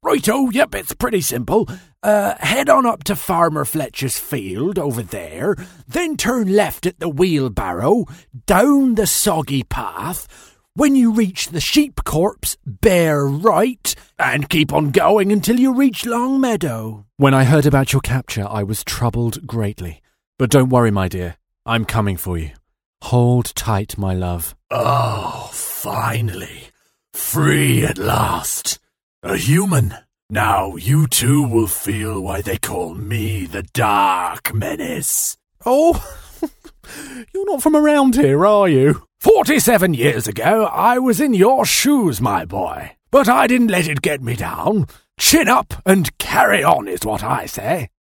Righto, yep, it's pretty simple. Head on up to Farmer Fletcher's field over there, then turn left at the wheelbarrow, down the soggy path. When you reach the sheep corpse, bear right, and keep on going until you reach Long Meadow. When I heard about your capture, I was troubled greatly. But don't worry, my dear. I'm coming for you. Hold tight, my love. Oh, finally. Free at last. A human. Now you too will feel why they call me the Dark Menace. Oh, you're not from around here, are you? 47 years ago, I was in your shoes, my boy. But I didn't let it get me down. Chin up and carry on is what I say.